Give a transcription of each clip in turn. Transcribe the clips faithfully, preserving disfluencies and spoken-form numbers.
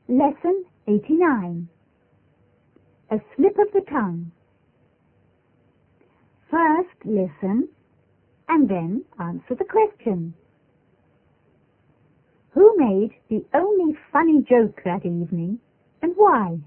Lesson eighty-nine. A slip of the tongue. First listen and then answer the question. Who made the only funny joke that evening and why?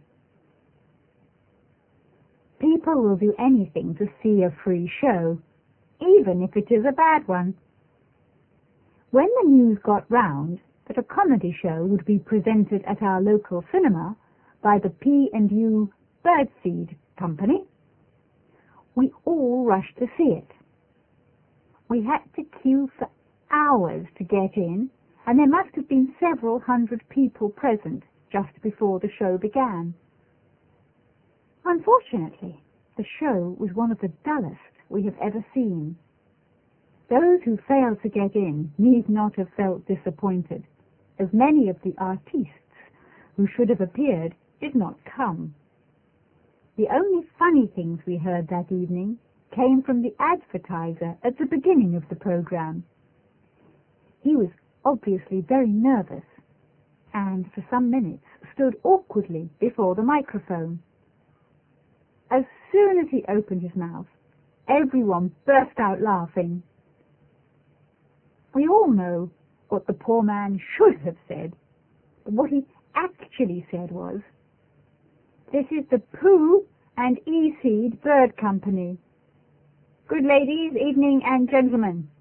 People will do anything to see a free show, even if it is a bad one. When the news got round that a comedy show would be presented at our local cinema by the P and U Birdseed Company, we all rushed to see it. We had to queue for hours to get in, and there must have been several hundred people present just before the show began. Unfortunately, the show was one of the dullest we have ever seen. Those who failed to get in need not have felt disappointed, as many of the artistes who should have appeared did not come. The only funny things we heard that evening came from the advertiser at the beginning of the program. He was obviously very nervous and for some minutes stood awkwardly before the microphone. As soon as he opened his mouth, everyone burst out laughing. We all know what the poor man should have said, but what he actually said was, "This is the Pooh and E-Seed Bird Company. Good ladies, evening and gentlemen,